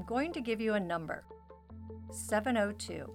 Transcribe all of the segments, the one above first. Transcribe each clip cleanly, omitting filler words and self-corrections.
going to give you a number, 702.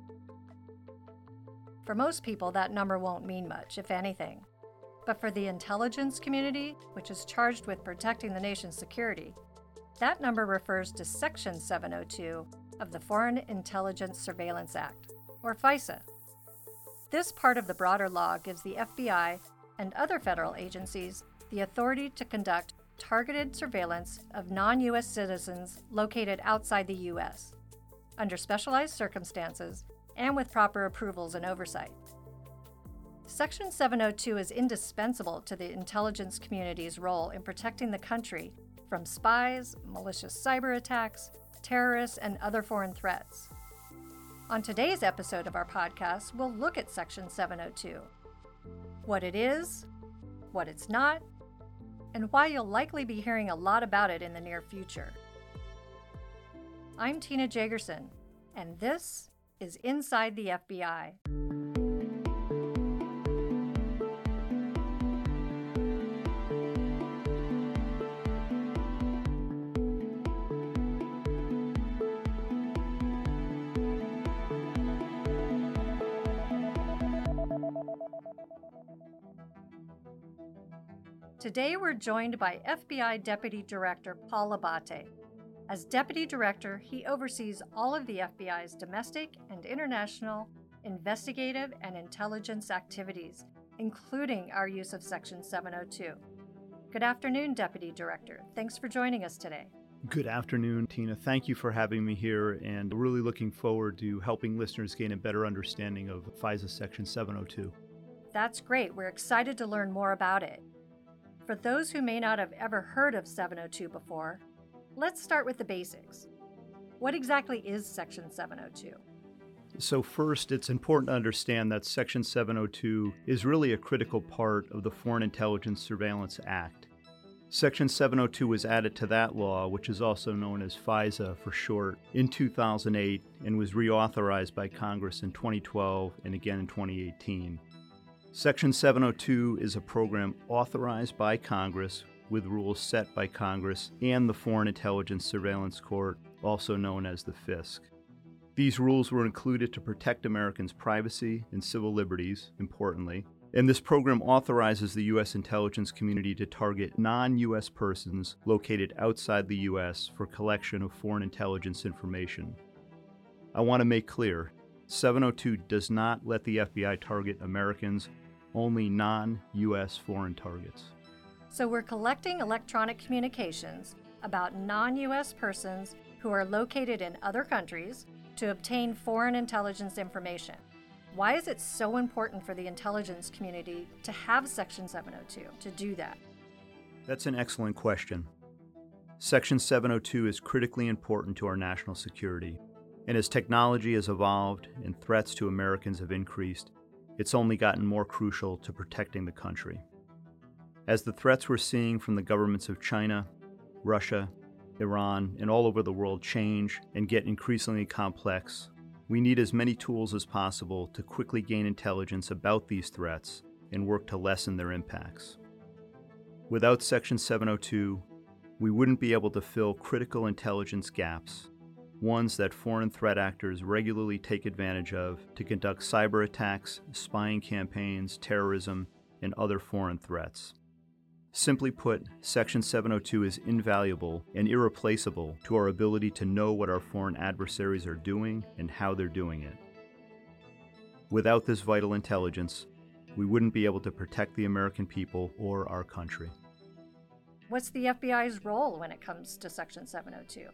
For most people, that number won't mean much, if anything. But for the intelligence community, which is charged with protecting the nation's security, that number refers to Section 702 of the Foreign Intelligence Surveillance Act, or FISA. This part of the broader law gives the FBI and other federal agencies the authority to conduct targeted surveillance of non-U.S. citizens located outside the U.S., under specialized circumstances and with proper approvals and oversight. Section 702 is indispensable to the intelligence community's role in protecting the country from spies, malicious cyber attacks, terrorists, and other foreign threats. On today's episode of our podcast, we'll look at Section 702, what it is, what it's not, and why you'll likely be hearing a lot about it in the near future. I'm Tina Jagerson, and this is Inside the FBI. Today we're joined by FBI Deputy Director Paul Abbate. As Deputy Director, he oversees all of the FBI's domestic and international investigative and intelligence activities, including our use of Section 702. Good afternoon, Deputy Director. Thanks for joining us today. Good afternoon, Tina. Thank you for having me here, and really looking forward to helping listeners gain a better understanding of FISA Section 702. That's great. We're excited to learn more about it. For those who may not have ever heard of 702 before, let's start with the basics. What exactly is Section 702? So first, it's important to understand that Section 702 is really a critical part of the Foreign Intelligence Surveillance Act. Section 702 was added to that law, which is also known as FISA for short, in 2008 and was reauthorized by Congress in 2012 and again in 2018. Section 702 is a program authorized by Congress with rules set by Congress and the Foreign Intelligence Surveillance Court, also known as the FISC. These rules were included to protect Americans' privacy and civil liberties, importantly, and this program authorizes the U.S. intelligence community to target non-U.S. persons located outside the U.S. for collection of foreign intelligence information. I want to make clear, 702 does not let the FBI target Americans, only non-U.S. foreign targets. So we're collecting electronic communications about non-U.S. persons who are located in other countries to obtain foreign intelligence information. Why is it so important for the intelligence community to have Section 702 to do that? That's an excellent question. Section 702 is critically important to our national security. And as technology has evolved and threats to Americans have increased, it's only gotten more crucial to protecting the country. As the threats we're seeing from the governments of China, Russia, Iran, and all over the world change and get increasingly complex, we need as many tools as possible to quickly gain intelligence about these threats and work to lessen their impacts. Without Section 702, we wouldn't be able to fill critical intelligence gaps, ones that foreign threat actors regularly take advantage of to conduct cyber attacks, spying campaigns, terrorism, and other foreign threats. Simply put, Section 702 is invaluable and irreplaceable to our ability to know what our foreign adversaries are doing and how they're doing it. Without this vital intelligence, we wouldn't be able to protect the American people or our country. What's the FBI's role when it comes to Section 702?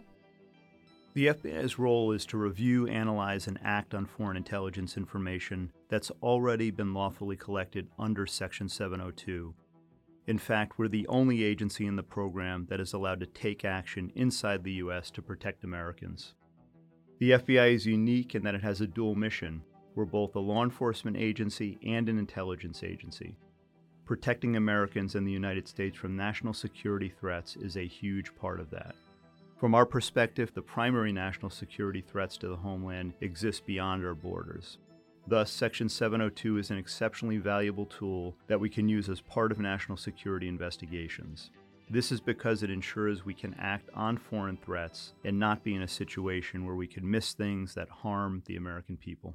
The FBI's role is to review, analyze, and act on foreign intelligence information that's already been lawfully collected under Section 702. In fact, we're the only agency in the program that is allowed to take action inside the U.S. to protect Americans. The FBI is unique in that it has a dual mission. We're both a law enforcement agency and an intelligence agency. Protecting Americans and the United States from national security threats is a huge part of that. From our perspective, the primary national security threats to the homeland exist beyond our borders. Thus, Section 702 is an exceptionally valuable tool that we can use as part of national security investigations. This is because it ensures we can act on foreign threats and not be in a situation where we could miss things that harm the American people.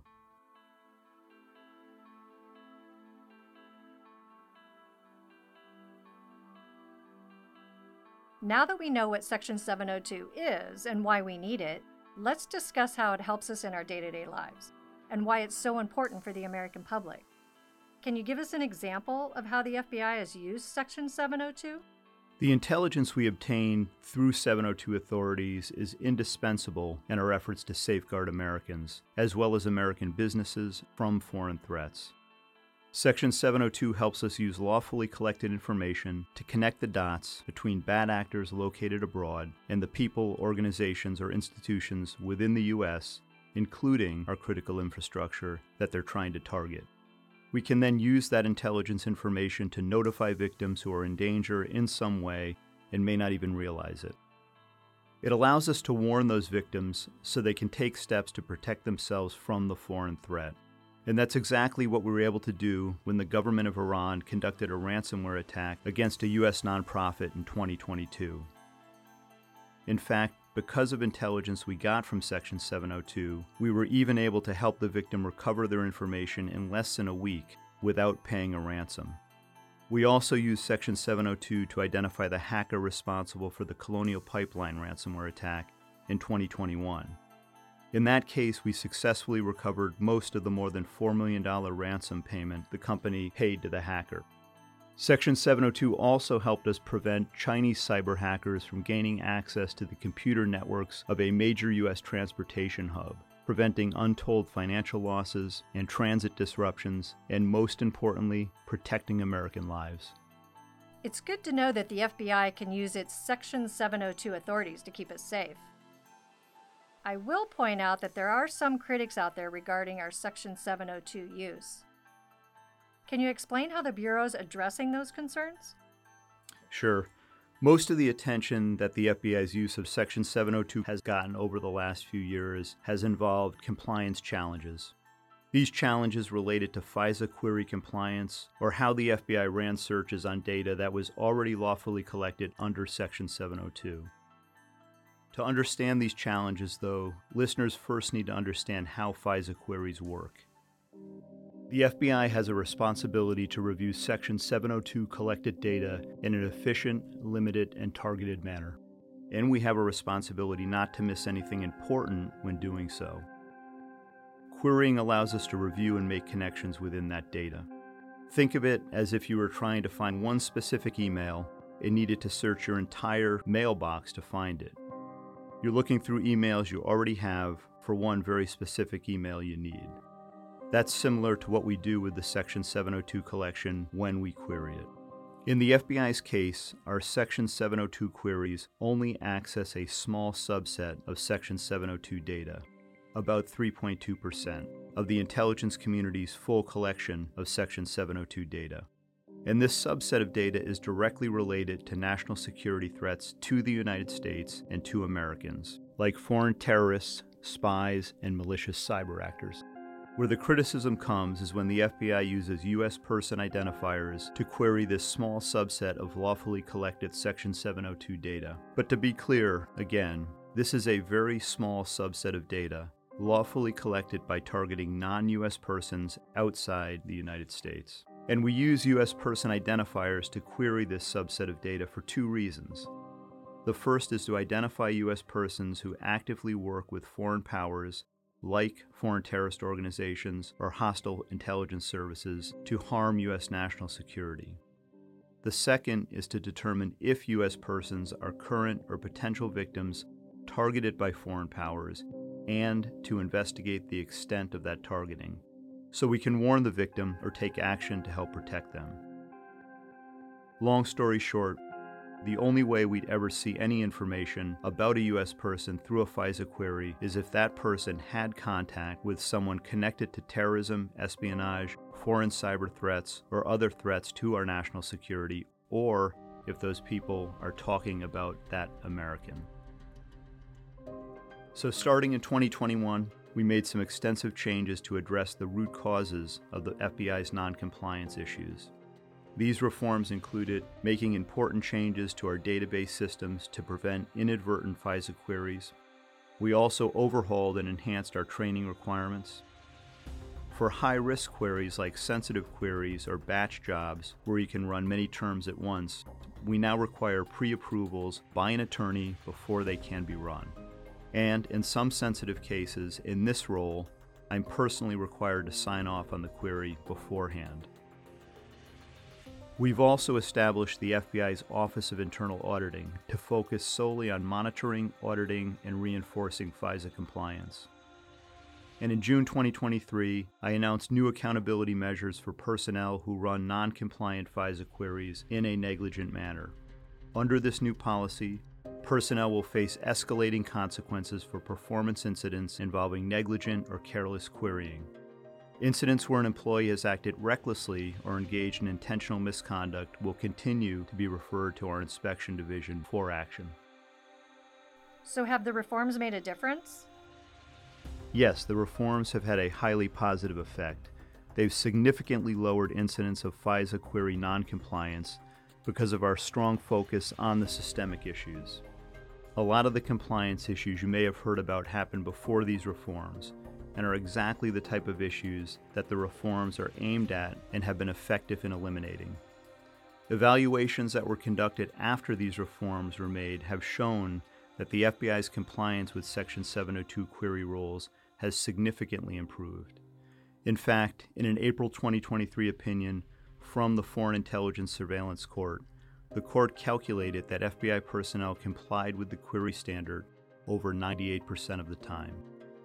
Now that we know what Section 702 is and why we need it, let's discuss how it helps us in our day-to-day lives and why it's so important for the American public. Can you give us an example of how the FBI has used Section 702? The intelligence we obtain through 702 authorities is indispensable in our efforts to safeguard Americans, as well as American businesses, from foreign threats. Section 702 helps us use lawfully collected information to connect the dots between bad actors located abroad and the people, organizations, or institutions within the U.S., including our critical infrastructure, that they're trying to target. We can then use that intelligence information to notify victims who are in danger in some way and may not even realize it. It allows us to warn those victims so they can take steps to protect themselves from the foreign threat. And that's exactly what we were able to do when the government of Iran conducted a ransomware attack against a U.S. nonprofit in 2022. In fact, because of intelligence we got from Section 702, we were even able to help the victim recover their information in less than a week without paying a ransom. We also used Section 702 to identify the hacker responsible for the Colonial Pipeline ransomware attack in 2021. In that case, we successfully recovered most of the more than $4 million ransom payment the company paid to the hacker. Section 702 also helped us prevent Chinese cyber hackers from gaining access to the computer networks of a major U.S. transportation hub, preventing untold financial losses and transit disruptions, and most importantly, protecting American lives. It's good to know that the FBI can use its Section 702 authorities to keep us safe. I will point out that there are some critics out there regarding our Section 702 use. Can you explain how the Bureau's addressing those concerns? Sure. Most of the attention that the FBI's use of Section 702 has gotten over the last few years has involved compliance challenges. These challenges related to FISA query compliance or how the FBI ran searches on data that was already lawfully collected under Section 702. To understand these challenges, though, listeners first need to understand how FISA queries work. The FBI has a responsibility to review Section 702 collected data in an efficient, limited, and targeted manner. And we have a responsibility not to miss anything important when doing so. Querying allows us to review and make connections within that data. Think of it as if you were trying to find one specific email and needed to search your entire mailbox to find it. You're looking through emails you already have for one very specific email you need. That's similar to what we do with the Section 702 collection when we query it. In the FBI's case, our Section 702 queries only access a small subset of Section 702 data, about 3.2% of the intelligence community's full collection of Section 702 data. And this subset of data is directly related to national security threats to the United States and to Americans, like foreign terrorists, spies, and malicious cyber actors. Where the criticism comes is when the FBI uses U.S. person identifiers to query this small subset of lawfully collected Section 702 data. But to be clear, again, this is a very small subset of data lawfully collected by targeting non-U.S. persons outside the United States. And we use U.S. person identifiers to query this subset of data for two reasons. The first is to identify U.S. persons who actively work with foreign powers, like foreign terrorist organizations or hostile intelligence services, to harm U.S. national security. The second is to determine if U.S. persons are current or potential victims targeted by foreign powers, and to investigate the extent of that targeting, so we can warn the victim or take action to help protect them. Long story short, the only way we'd ever see any information about a U.S. person through a FISA query is if that person had contact with someone connected to terrorism, espionage, foreign cyber threats, or other threats to our national security, or if those people are talking about that American. So starting in 2021, we made some extensive changes to address the root causes of the FBI's non-compliance issues. These reforms included making important changes to our database systems to prevent inadvertent FISA queries. We also overhauled and enhanced our training requirements. For high-risk queries like sensitive queries or batch jobs where you can run many terms at once, we now require pre-approvals by an attorney before they can be run. And in some sensitive cases, in this role, I'm personally required to sign off on the query beforehand. We've also established the FBI's Office of Internal Auditing to focus solely on monitoring, auditing, and reinforcing FISA compliance. And in June 2023, I announced new accountability measures for personnel who run non-compliant FISA queries in a negligent manner. Under this new policy, personnel will face escalating consequences for performance incidents involving negligent or careless querying. Incidents where an employee has acted recklessly or engaged in intentional misconduct will continue to be referred to our inspection division for action. So have the reforms made a difference? Yes, the reforms have had a highly positive effect. They've significantly lowered incidents of FISA query noncompliance because of our strong focus on the systemic issues. A lot of the compliance issues you may have heard about happened before these reforms, and are exactly the type of issues that the reforms are aimed at and have been effective in eliminating. Evaluations that were conducted after these reforms were made have shown that the FBI's compliance with Section 702 query rules has significantly improved. In fact, in an April 2023 opinion from the Foreign Intelligence Surveillance Court, the court calculated that FBI personnel complied with the query standard over 98% of the time.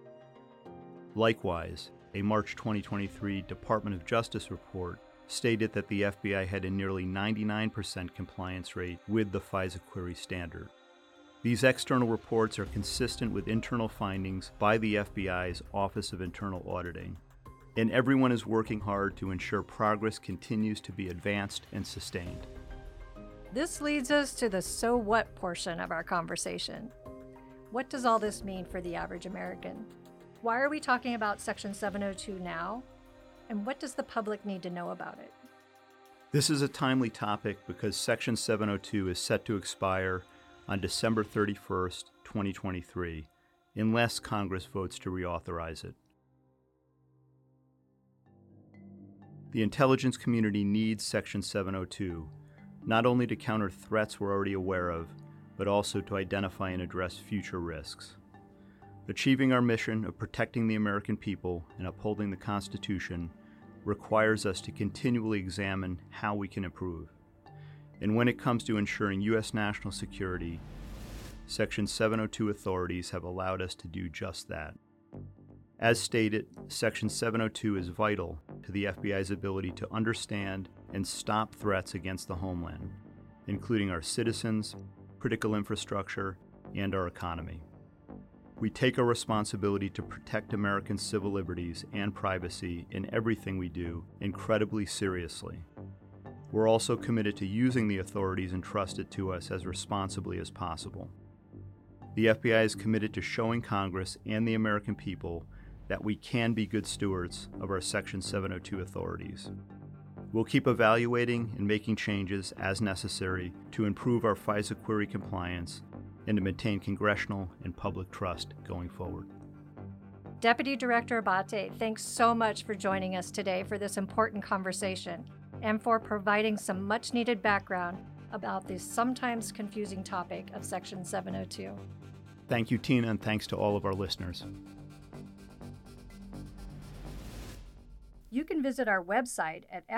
Likewise, a March 2023 Department of Justice report stated that the FBI had a nearly 99% compliance rate with the FISA query standard. These external reports are consistent with internal findings by the FBI's Office of Internal Auditing, and everyone is working hard to ensure progress continues to be advanced and sustained. This leads us to the so what portion of our conversation. What does all this mean for the average American? Why are we talking about Section 702 now? And what does the public need to know about it? This is a timely topic because Section 702 is set to expire on December 31st, 2023, unless Congress votes to reauthorize it. The intelligence community needs Section 702, not only to counter threats we're already aware of, but also to identify and address future risks. Achieving our mission of protecting the American people and upholding the Constitution requires us to continually examine how we can improve. And when it comes to ensuring U.S. national security, Section 702 authorities have allowed us to do just that. As stated, Section 702 is vital to the FBI's ability to understand and stop threats against the homeland, including our citizens, critical infrastructure, and our economy. We take our responsibility to protect American civil liberties and privacy in everything we do incredibly seriously. We're also committed to using the authorities entrusted to us as responsibly as possible. The FBI is committed to showing Congress and the American people that we can be good stewards of our Section 702 authorities. We'll keep evaluating and making changes as necessary to improve our FISA query compliance and to maintain congressional and public trust going forward. Deputy Director Abate, thanks so much for joining us today for this important conversation and for providing some much-needed background about this sometimes confusing topic of Section 702. Thank you, Tina, and thanks to all of our listeners. You can visit our website at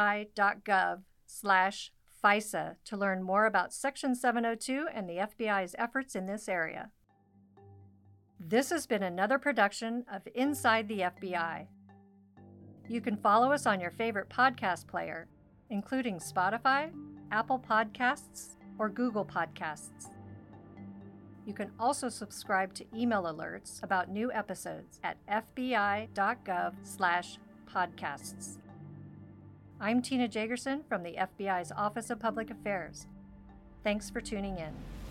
fbi.gov/FISA to learn more about Section 702 and the FBI's efforts in this area. This has been another production of Inside the FBI. You can follow us on your favorite podcast player, including Spotify, Apple Podcasts, or Google Podcasts. You can also subscribe to email alerts about new episodes at fbi.gov/podcasts. I'm Tina Jagerson from the FBI's Office of Public Affairs. Thanks for tuning in.